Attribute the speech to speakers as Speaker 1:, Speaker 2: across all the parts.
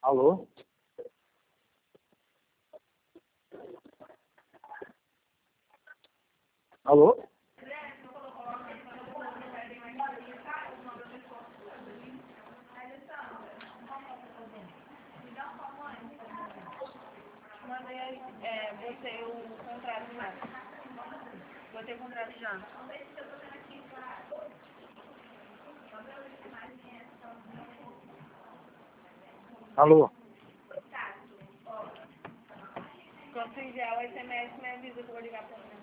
Speaker 1: Alô? Alô?
Speaker 2: Mandei, botei o contrato lá. Botei o contrato já.
Speaker 1: Alô?
Speaker 2: Quando você enviar o SMS, me avisa que eu vou ligar pra você.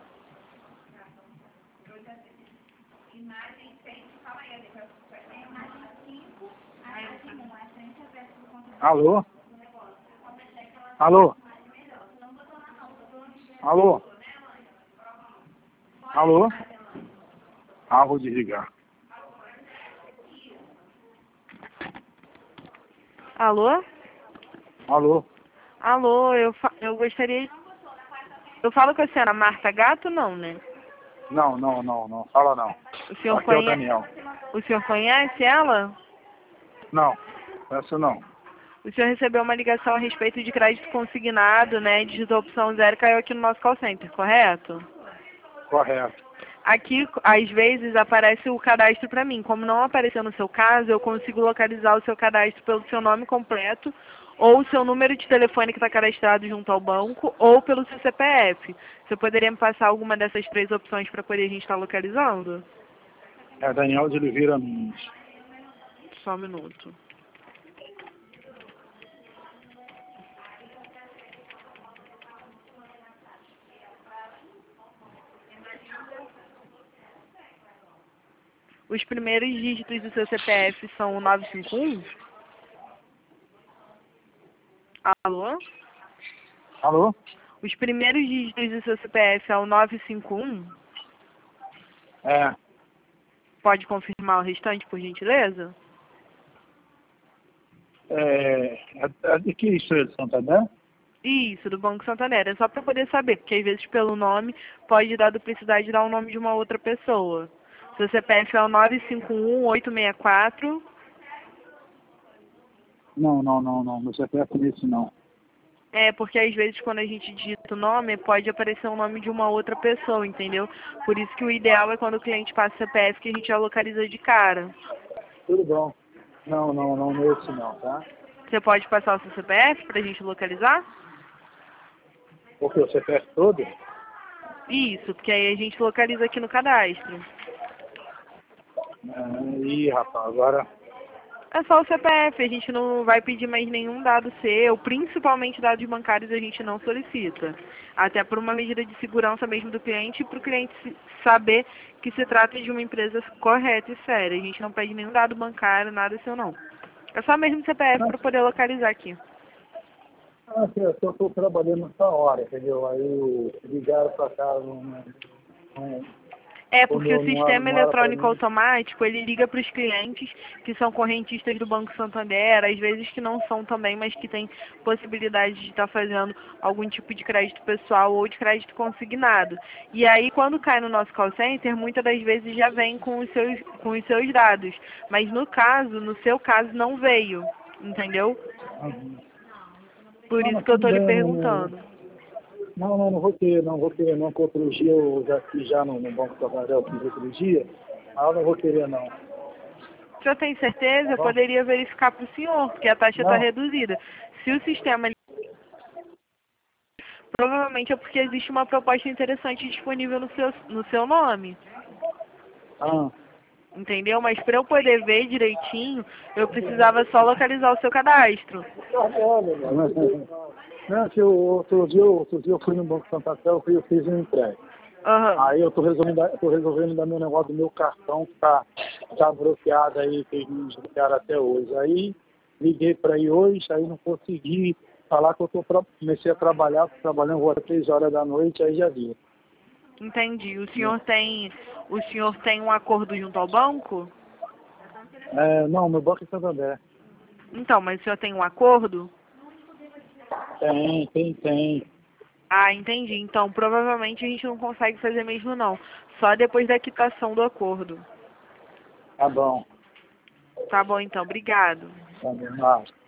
Speaker 2: Imagem 6, calma aí, imagem 5,
Speaker 1: Alô? Alô? Alô? Alô? Ah, vou desligar.
Speaker 3: Alô?
Speaker 1: Alô?
Speaker 3: Alô, eu gostaria... Eu falo com a senhora Marta Gato, não, né?
Speaker 1: Não. Fala não.
Speaker 3: O senhor,
Speaker 1: Aqui é o Daniel.
Speaker 3: o senhor conhece ela?
Speaker 1: Não, essa não.
Speaker 3: O senhor recebeu uma ligação a respeito de crédito consignado, né? Digitou a opção 0 e caiu aqui no nosso call center, correto?
Speaker 1: Correto.
Speaker 3: Aqui, às vezes, aparece o cadastro para mim. Como não apareceu no seu caso, eu consigo localizar o seu cadastro pelo seu nome completo, ou o seu número de telefone que está cadastrado junto ao banco, ou pelo seu CPF. Você poderia me passar alguma dessas três opções para poder a gente estar localizando?
Speaker 1: É Daniel de Oliveira Nunes.
Speaker 3: Só um minuto. Os primeiros dígitos do seu CPF são o 951? Alô?
Speaker 1: Alô?
Speaker 3: Os primeiros dígitos do seu CPF é o 951?
Speaker 1: É.
Speaker 3: Pode confirmar o restante, por gentileza?
Speaker 1: É de que isso é de Santander?
Speaker 3: Isso, do Banco Santander. É só para poder saber, porque às vezes pelo nome pode dar duplicidade e dar o nome de uma outra pessoa. Seu CPF é o 951-864.
Speaker 1: Não. Meu CPF nesse não.
Speaker 3: É, porque às vezes quando a gente digita o nome, pode aparecer o nome de uma outra pessoa, entendeu? Por isso que o ideal é quando o cliente passa o CPF que a gente já localiza de cara.
Speaker 1: Tudo bom. Não, nesse não, tá?
Speaker 3: Você pode passar o seu CPF para a gente localizar?
Speaker 1: Porque o CPF todo?
Speaker 3: Isso, porque aí a gente localiza aqui no cadastro.
Speaker 1: Ih, rapaz, agora...
Speaker 3: É só o CPF, a gente não vai pedir mais nenhum dado seu, principalmente dados bancários a gente não solicita. Até por uma medida de segurança mesmo do cliente e para o cliente saber que se trata de uma empresa correta e séria. A gente não pede nenhum dado bancário, nada seu não. É só mesmo CPF para poder localizar aqui.
Speaker 1: Eu estou trabalhando nessa hora, entendeu? Aí ligaram para cá,
Speaker 3: É, porque o sistema
Speaker 1: não era para
Speaker 3: eletrônico
Speaker 1: mim.
Speaker 3: automático, ele liga para os clientes que são correntistas do Banco Santander, às vezes que não são também, mas que têm possibilidade de estar fazendo algum tipo de crédito pessoal ou de crédito consignado. E aí, quando cai no nosso call center, muitas das vezes já vem com os seus dados. Mas no seu caso, não veio, entendeu? Por isso
Speaker 1: Mas
Speaker 3: que eu
Speaker 1: tudo
Speaker 3: estou lhe
Speaker 1: bem,
Speaker 3: perguntando.
Speaker 1: não vou ter, não, que outro dia eu já fiz no Banco Santander, eu fiz outro dia, eu não vou querer não,
Speaker 3: O senhor tem certeza?
Speaker 1: tá
Speaker 3: Eu
Speaker 1: bom?
Speaker 3: poderia verificar para o senhor, porque a taxa está
Speaker 1: Não,
Speaker 3: reduzida. Se o sistema provavelmente é porque existe uma proposta interessante disponível no seu nome,
Speaker 1: ah,
Speaker 3: entendeu? Mas para eu poder ver direitinho, eu precisava só localizar o seu cadastro.
Speaker 1: não, que outro dia eu fui no Banco Santander, eu fiz um empréstimo.
Speaker 3: Aham.
Speaker 1: Aí eu tô resolvendo dar meu negócio do meu cartão que tá bloqueado aí, que eles me desbloquearam até hoje. Aí liguei para aí hoje, aí não consegui falar que comecei a trabalhar, tô trabalhando agora 3 horas da noite, aí já vi.
Speaker 3: Entendi. O senhor tem um acordo junto ao banco?
Speaker 1: Não, meu banco é Santander.
Speaker 3: Então, mas o senhor tem um acordo?
Speaker 1: Tem.
Speaker 3: Ah, entendi. Então, provavelmente a gente não consegue fazer mesmo não. Só depois da quitação do acordo.
Speaker 1: Tá bom.
Speaker 3: Tá bom, então. Obrigado.
Speaker 1: Tá bom.